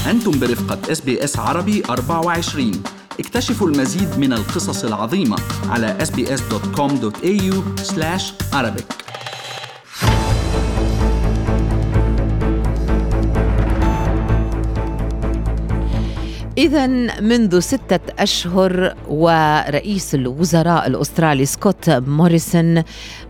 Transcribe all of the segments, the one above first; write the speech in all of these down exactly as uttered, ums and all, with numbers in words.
أنتم برفقة إس بي إس عربي أربعة وعشرين. اكتشفوا المزيد من القصص العظيمة على إس بي إس دوت كوم دوت إيه يو سلاش عربيك. إذن منذ ستة أشهر ورئيس الوزراء الأسترالي سكوت موريسون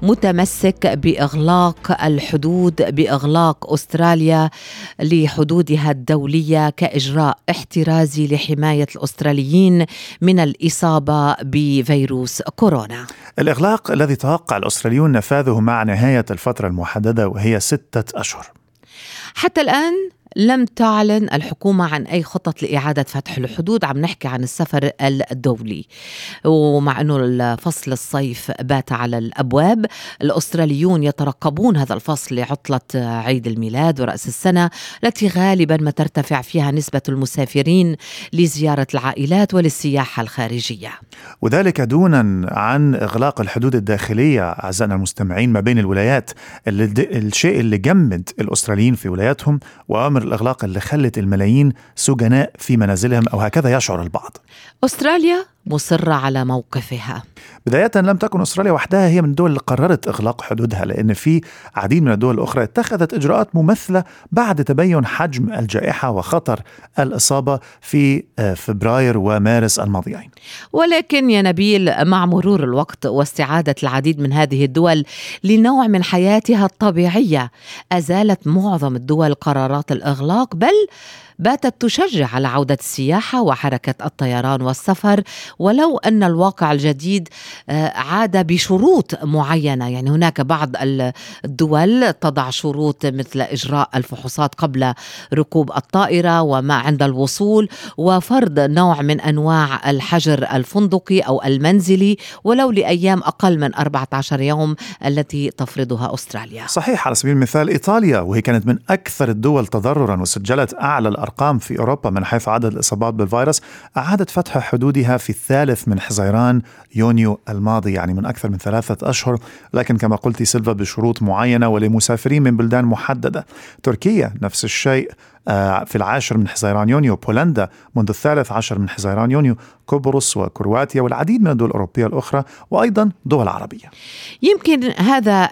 متمسك بإغلاق الحدود، بإغلاق أستراليا لحدودها الدولية كإجراء احترازي لحماية الأستراليين من الإصابة بفيروس كورونا. الإغلاق الذي توقع الأستراليون نفاذه مع نهاية الفترة المحددة وهي ستة أشهر. حتى الآن لم تعلن الحكومة عن أي خطط لإعادة فتح الحدود. عم نحكي عن السفر الدولي، ومع أنه الفصل الصيف بات على الأبواب، الأستراليون يترقبون هذا الفصل لعطلة عيد الميلاد ورأس السنة التي غالبا ما ترتفع فيها نسبة المسافرين لزيارة العائلات وللسياحة الخارجية، وذلك دونا عن إغلاق الحدود الداخلية أعزائنا المستمعين ما بين الولايات، اللي الشيء اللي جمد الأستراليين في ولاياتهم، وأمر الإغلاق اللي خلت الملايين سجناء في منازلهم، أو هكذا يشعر البعض. أستراليا مصرة على موقفها. بداية لم تكن أستراليا وحدها هي من الدول اللي قررت إغلاق حدودها، لأن في عديد من الدول الأخرى اتخذت إجراءات مماثلة بعد تبين حجم الجائحة وخطر الإصابة في فبراير ومارس الماضيين. ولكن يا نبيل، مع مرور الوقت واستعادة العديد من هذه الدول لنوع من حياتها الطبيعية، أزالت معظم الدول قرارات الإغلاق، بل باتت تشجع على عودة السياحة وحركة الطيران والسفر، ولو أن الواقع الجديد عاد بشروط معينة. يعني هناك بعض الدول تضع شروط مثل إجراء الفحوصات قبل ركوب الطائرة وما عند الوصول، وفرض نوع من أنواع الحجر الفندقي أو المنزلي ولو لأيام أقل من أربعة عشر يوم التي تفرضها أستراليا. صحيح. على سبيل المثال إيطاليا، وهي كانت من أكثر الدول تضررا وسجلت أعلى الأرقام في أوروبا من حيث عدد الإصابات بالفيروس، أعادت فتح حدودها في الثالث من حزيران يونيو الماضي، يعني من أكثر من ثلاثة أشهر، لكن كما قلتي سيلفا بشروط معينة ولمسافرين من بلدان محددة. تركيا نفس الشيء في العاشر من حزيران يونيو، بولندا منذ الثالث عشر من حزيران يونيو، قبرص وكرواتيا والعديد من الدول الأوروبية الأخرى، وأيضا دول عربية. يمكن هذا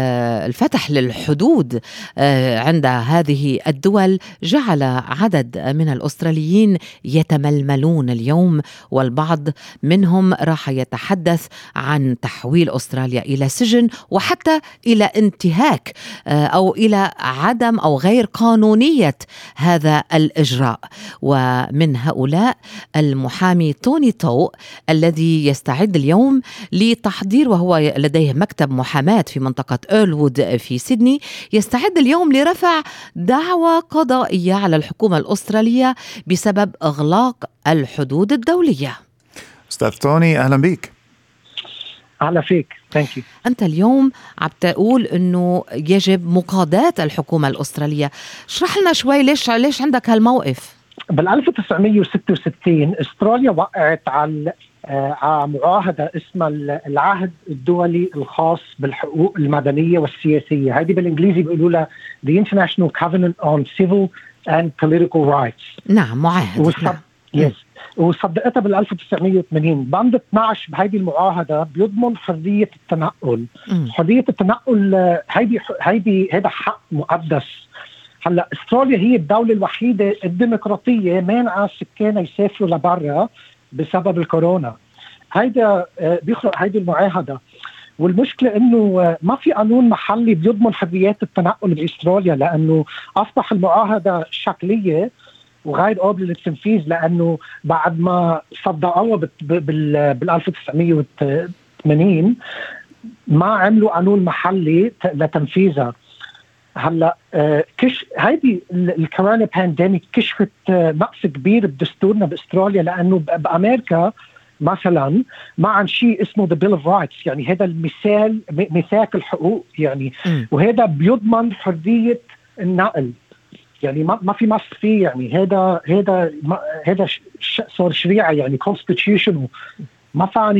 الفتح للحدود عند هذه الدول جعل عدد من الأستراليين يتململون اليوم، والبعض منهم راح يتحدث عن تحويل أستراليا إلى سجن، وحتى إلى انتهاك أو إلى عدم أو غير قانونية هذا الإجراء. ومن هؤلاء المحامي توني تو الذي يستعد اليوم لتحضير، وهو لديه مكتب محاماة في منطقة إيرلوود في سيدني، يستعد اليوم لرفع دعوى قضائية على الحكومة الأسترالية بسبب إغلاق الحدود الدولية. أستاذ توني، أهلا بك. أهلا فيك. Thank you. أنت اليوم عم تقول إنه يجب مقاضاة الحكومة الأسترالية. اشرح لنا شوي ليش ليش عندك هالموقف؟ بال ألف وتسعمية وستة وستين استراليا وقعت على على معاهدة اسمها العهد الدولي الخاص بالحقوق المدنية والسياسية. هذه بالإنجليزي بيقولوا لها The International Covenant on Civil and Political Rights. نعم، معاهدة. وصد... نعم. يس. وصدقتها بال ألف وتسعمية وثمانين. بند اثناشر بهذه المعاهدة بيضمن حرية التنقل. م. حرية التنقل هذه هذه هذا حق مقدس. هلا استراليا هي الدولة الوحيدة الديمقراطية مانعة سكانها يسافروا لبرا بسبب الكورونا. هيدا بيخرق هيدي المعاهدة، والمشكلة إنه ما في قانون محلي بيضمن حريات التنقل باستراليا، لأنه أصبح المعاهدة شكلية وغير قابل للتنفيذ، لأنه بعد ما صدقوها بال ألف وتسعمية وثمانين ما عملوا قانون محلي لتنفيذها. هلا كش هيدي الكورونا بانديميك كشفت نقص كبير بدستورنا باستراليا، لأنه بأمريكا مثلا ما عن شيء اسمه the bill of rights، يعني هذا المثال ميثاق الحقوق يعني م. وهذا بيضمن حرية النقل، يعني ما ما في مص فيه، يعني هذا هذا هذا صار شريعة، يعني constitutional. ما فاني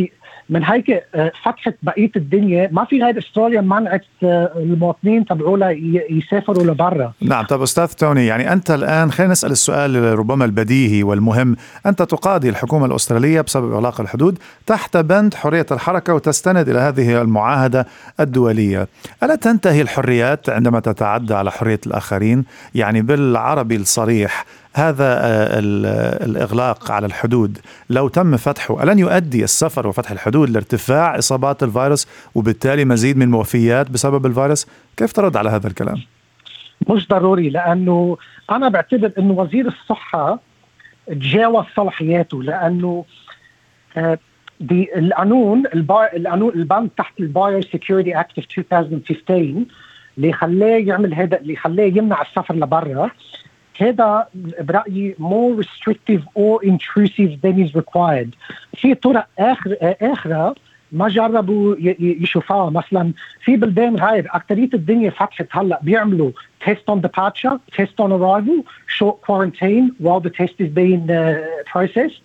من هيك فتحت بقيه الدنيا. ما في غير استراليا منعت المواطنين تبعولها يسافروا لبرا. نعم. طب أستاذ توني، يعني أنت الآن خلينا نسأل السؤال ربما البديهي والمهم. أنت تقاضي الحكومة الأسترالية بسبب إغلاق الحدود تحت بند حرية الحركة وتستند إلى هذه المعاهدة الدولية. ألا تنتهي الحريات عندما تتعدى على حرية الآخرين؟ يعني بالعربي الصريح، هذا الإغلاق على الحدود لو تم فتحه ألن يؤدي السفر وفتح الحدود لارتفاع إصابات الفيروس وبالتالي مزيد من الوفيات بسبب الفيروس؟ كيف ترد على هذا الكلام؟ مش ضروري، لأنه أنا بعتبر أنه وزير الصحة تجاوز صلاحياته، لأنه دي القانون القانون البند تحت البايو سيكيورتي اكت ألفين وخمسطعش اللي خلاه يعمل هذا، اللي خلاه يمنع السفر لبرا، هذا برأيي more restrictive or intrusive than is required. في طرق آخر آخرى ما جربوا يشوفوها. مثلا في بلدان غير أكترية الدنيا فتحت هلا بيعملوا test on departure, test on arrival, short quarantine while the test is being uh, processed.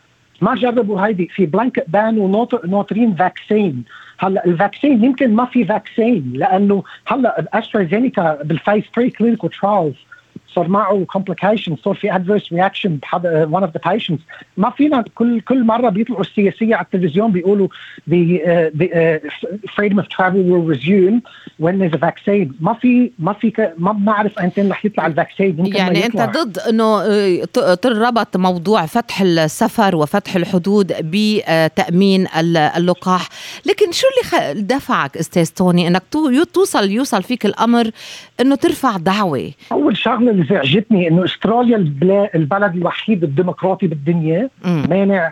ما جربوا هيدي. في blanket ban وناطرين فاكسين. هلا الفاكسين يمكن ما في فاكسين، لأنه هلا أسترازينيكا بالفايز ثري clinical trials صار معه complications، صار في adverse reaction بحد one of the patients. ما فينا كل كل مرة بيطلعوا السياسية على التلفزيون بيقولوا the, uh, the uh, freedom of travel will resume when there's a vaccine. ما في ما في ما بنعرف أنتين رح يطلع الفاكسين. يعني أنت ضد إنه تربط موضوع فتح السفر وفتح الحدود بتأمين اللقاح، لكن شو اللي دفعك أستاذ توني إنك توصل يوصل فيك الأمر إنه ترفع دعوة؟ أول شغلة اللي زعجتني إنه أستراليا البلد الوحيد الديمقراطي بالدنيا مانع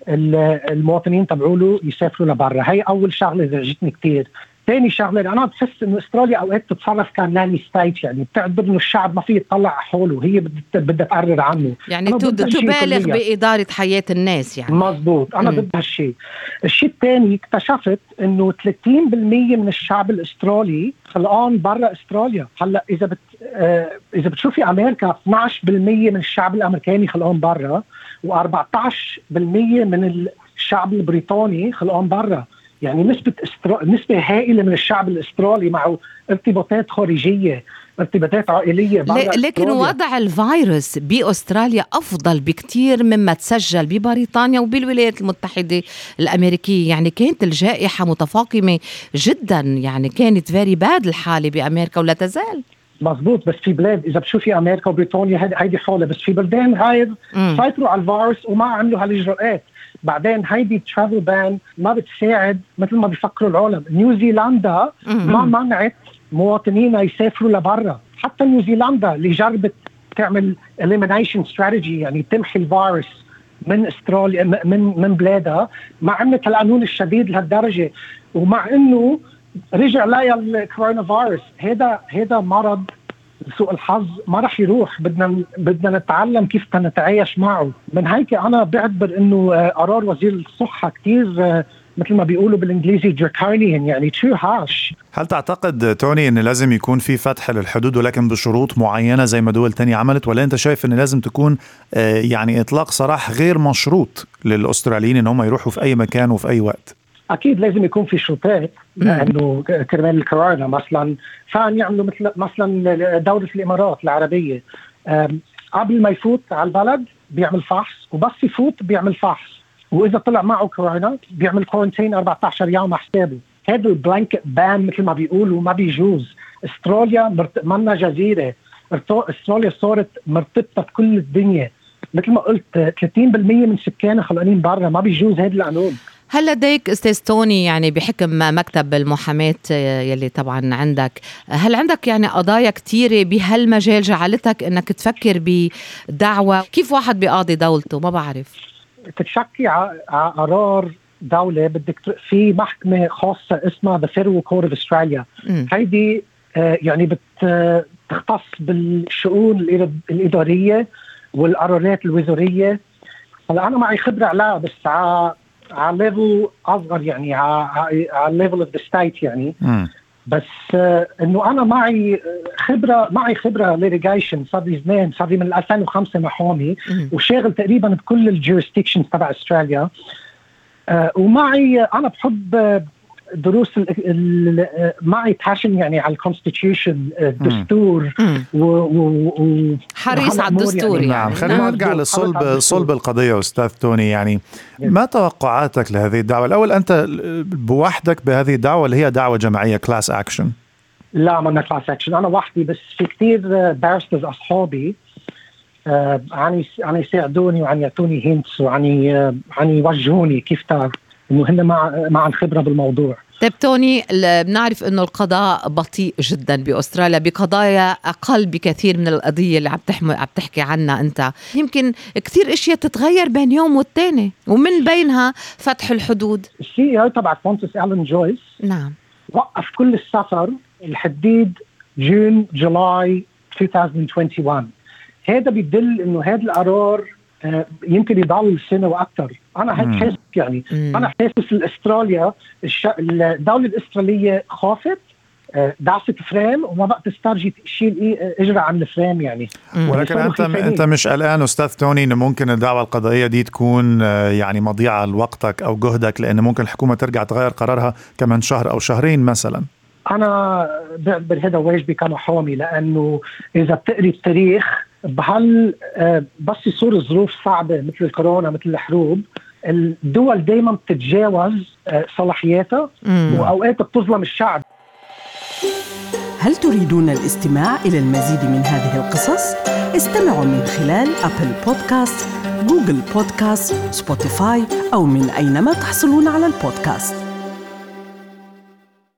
المواطنين تبعوله يسافروا لبرا. هاي أول شغلة زعجتني كتير. ثاني شغلة أنا بحس إنه أستراليا أوقات تتصرف كناني ستايت، يعني بتعتبر إنه الشعب ما فيه يطلع حوله، هي بدها تقرر عنه. يعني تبالغ بإدارة حياة الناس يعني. مزبوط. أنا ضد هالشيء. الشيء الثاني اكتشفت إنه ثلاثين بالمية من الشعب الأسترالي خلقان برا أستراليا. هلا إذا بت آه إذا بتشوفي أمريكا اثني عشر بالمية من الشعب الأمريكاني خلقان برا، وأربعة عشر بالمية من الشعب البريطاني خلقان برا. يعني نسبة استرا... نسبة هائلة من الشعب الأسترالي معه ارتباطات خارجية، ارتباطات عائلية. لكن وضع الفيروس بأستراليا أفضل بكتير مما تسجل ببريطانيا وبالولايات المتحدة الأمريكية. يعني كانت الجائحة متفاقمة جدا، يعني كانت فيري باد الحالة بأمريكا ولا تزال. مزبوط. بس في بلاد إذا بتشوفي أمريكا وبريطانيا هيدي حالة، بس في بلدان غير سيطروا على الفيروس وما عملوا هالإجراءات. بعدين هيدي ترافل بان ما بتساعد مثل ما بيفكروا العالم. نيوزيلندا ما منعت مواطنين يسافروا لبرا. حتى نيوزيلندا اللي جربت تعمل elimination strategy، يعني تمحي الفيروس من استراليا من من بلادها، ما عملت القانون الشديد لهالدرجة. ومع انه رجع لها الكورونا فيروس، هذا هذا مرض سوء الحظ ما رح يروح. بدنا بدنا نتعلم كيف نتعايش معه. من هيك أنا بعتبر إنه قرار وزير الصحة كتير مثل ما بيقولوا بالإنجليزي draconian، يعني too harsh. هل تعتقد توني إن لازم يكون في فتح للحدود ولكن بشروط معينة زي ما دول تانية عملت، ولا أنت شايف إن لازم تكون يعني إطلاق سراح غير مشروط للأستراليين إن هم يروحوا في أي مكان وفي أي وقت؟ أكيد لازم يكون في شروطات، لأنه كرمال الكورونا مثلا فان يعملوا مثل مثلا دولة الإمارات العربية، قبل ما يفوت على البلد بيعمل فحص، وبس يفوت بيعمل فحص، وإذا طلع معه كورونا بيعمل كورنتين أربعة عشر يوم على حسابه. هذا البلانك بان مثل ما بيقولوا ما بيجوز. استراليا مرت... منا جزيرة. استراليا صارت مرتبطة بكل الدنيا. مثل ما قلت ثلاثين بالمية من سكانها خلقانين برا، ما بيجوز هذا القانون. هل لديك أستاذ توني يعني بحكم مكتب المحاماة يلي طبعا عندك، هل عندك يعني قضايا كتيرة بهالمجال جعلتك أنك تفكر بدعوة؟ كيف واحد بيقاضي دولته؟ ما بعرف. تتشكي على قرار دولة بدك في محكمة خاصة اسمها The Federal Court of Australia. هيدي يعني بتختص بالشؤون الإدارية والقرارات الوزارية. هلا أنا معي خبرة عليها بس على على ليفل أصغر، يعني على على ليفل اوف ذا ستيت يعني. م. بس آه إنه أنا معي خبرة معي خبرة ليتيجيشن، صار لي زمان، صار لي من ألفين وخمسة محامي وشاغل تقريبا بكل الجوريسديكشنز تبع أستراليا. آه ومعي أنا بحب دروس ال ال معي باشن يعني على الكونستيتيوشن الدستور و حريص على الدستور يعني. نعم خلينا نرجع لصلب صلب القضية أستاذ توني. يعني ما توقعاتك لهذه الدعوة؟ الأول أنت بوحدك بهذه الدعوة اللي هي دعوة جماعية كلاس أكشن؟ لا ما كلاس أكشن، أنا وحدي، بس في كتير بارسترز أصحابي عن عن يساعدوني وعن يعطوني هينتس وعن عن يوجهوني كيف تعرف إنه هن مع مع الخبرة بالموضوع. طيب توني، بنعرف إنه القضاء بطيء جدا بأستراليا بقضايا أقل بكثير من القضية اللي عم تحمل عم تحكي عنها أنت. يمكن كتير أشياء تتغير بين يوم والتاني، ومن بينها فتح الحدود. السي او تبع كونتس ألين جويس نعم وقف كل السفر الحديد جون جولاي ألفين وواحد وعشرين. هذا بيدل إنه هذا القرار يمكن يضل سنة وأكثر. أنا هيك حاسس يعني مم. أنا حاسس الأستراليا الش... الدولة الأسترالية خافت دعست فريم وما بقى تسترجي تشيل إيه إجرى عن الفريم يعني. ولكن أنت أنت مش قلقان أستاذ توني إنه ممكن الدعوة القضائية دي تكون يعني مضيعة لوقتك أو جهدك، لأن ممكن الحكومة ترجع تغير قرارها كمان شهر أو شهرين مثلا؟ أنا بعتبر هذا واجبي كمحامي، لأنه إذا بتقري التاريخ بهال بس يصير الظروف صعبة مثل الكورونا مثل الحروب، الدول دايما بتتجاوز صلاحياتها وأوقات بتظلم الشعب. هل تريدون الاستماع إلى المزيد من هذه القصص؟ استمعوا من خلال أبل بودكاست، جوجل بودكاست، سبوتيفاي أو من أينما تحصلون على البودكاست.